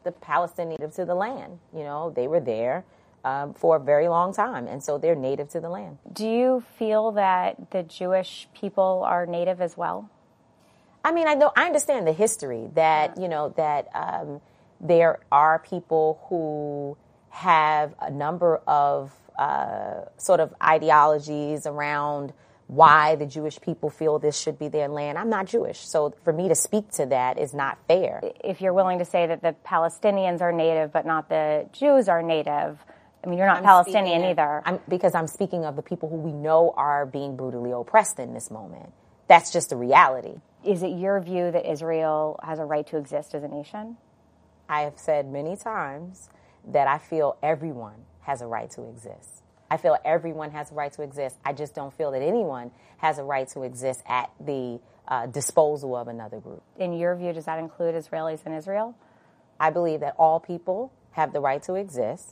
the Palestinian native to the land. You know, they were there for a very long time, and so they're native to the land. Do you feel that the Jewish people are native as well? I mean, I understand the history that, you know, that there are people who have a number of sort of ideologies around why the Jewish people feel this should be their land. I'm not Jewish, so for me to speak to that is not fair. If you're willing to say that the Palestinians are native but not the Jews are native, I mean, you're not Palestinian either. Because I'm speaking of the people who we know are being brutally oppressed in this moment. That's just the reality. Is it your view that Israel has a right to exist as a nation? I have said many times that I feel everyone has a right to exist. I feel everyone has a right to exist. I just don't feel that anyone has a right to exist at the disposal of another group. In your view, does that include Israelis in Israel? I believe that all people have the right to exist.